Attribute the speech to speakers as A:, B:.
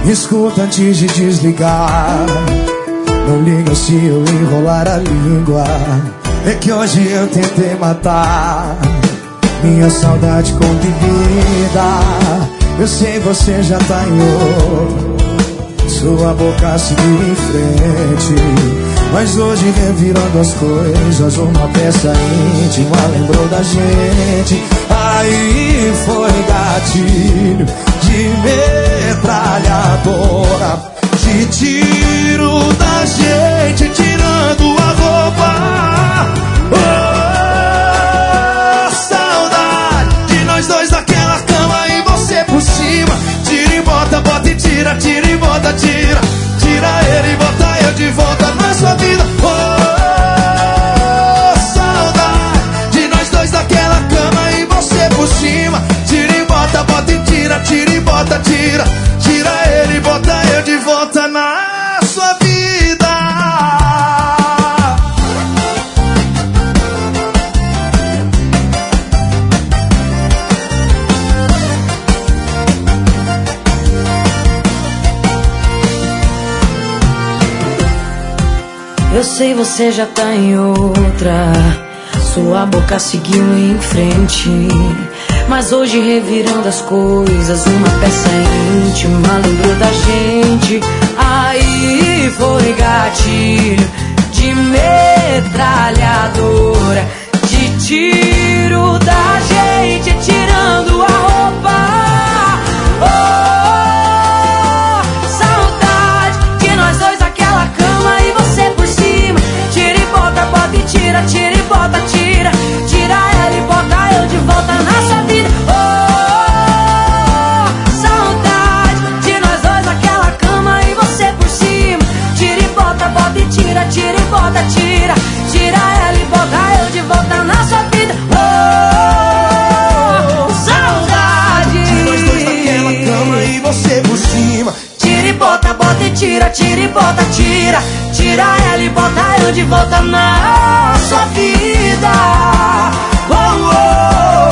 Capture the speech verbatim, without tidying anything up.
A: Escuta antes de desligar. Não liga se eu enrolar a língua. É que hoje eu tentei matar minha saudade com bebida. Eu sei você já tá em outro, sua boca seguiu em frente. Mas hoje revirando as coisas, uma peça íntima lembrou da gente. Aí foi gatilho de metralhadora, de tiro da gente, tirando a roupa. Oh, saudade de nós dois naquela cama e você por cima. Tira e bota, bota e tira, tira e bota, tira. Tira ele e bota eu de volta na sua vida. Oh, saudade de nós dois naquela cama e você por cima. Tira e bota, bota e tira, tira e bota, tira. Tira ele e bota eu de volta na sua vida.
B: Eu sei você já tá em outra, sua boca seguiu em frente. Mas hoje revirando as coisas, uma peça íntima lembrou da gente. Aí foi gatilho de metralhadora, de tiro da gente, tirando a roupa. Oh, saudade de nós dois naquela cama e você por cima. Tira e bota, bota e tira, tira e bota, tira. Tira ela e bota eu de volta na sua vida. Oh, saudade de nós dois naquela cama e você por cima. Tira e bota, bota e tira, tira e bota, tira. Tira ela e bota eu de volta na sua vida. Oh, saudade
A: de nós dois naquela cama e você por cima.
B: Tira e bota, bota e tira, tira e bota, tira. Tira ela e bota eu de volta na sua vida. Oh, oh.